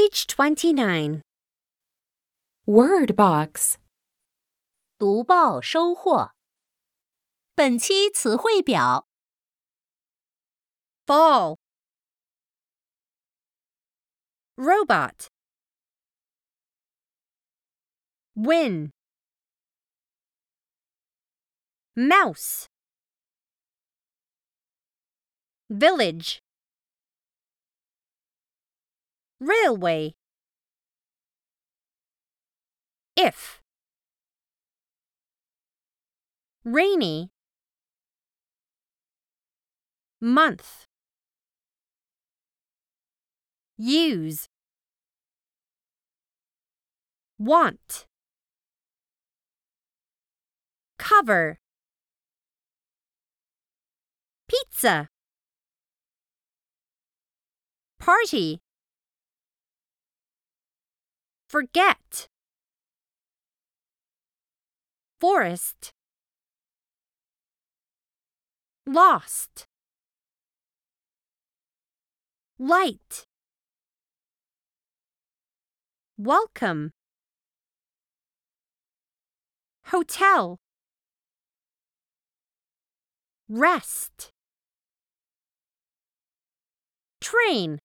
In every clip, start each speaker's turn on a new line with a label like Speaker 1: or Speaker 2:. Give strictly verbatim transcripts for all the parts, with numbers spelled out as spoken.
Speaker 1: Page twenty-nine.
Speaker 2: Word box.
Speaker 3: 读报收获。本期词汇表
Speaker 1: Fall. Robot. Win. Mouse. Village. Railway. If. Rainy. Month. Use. Want. Cover. Pizza. Party. Forget. Forest. Lost. Light. Welcome. Hotel. Rest. Train.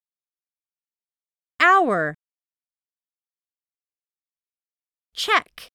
Speaker 1: Hour. Check.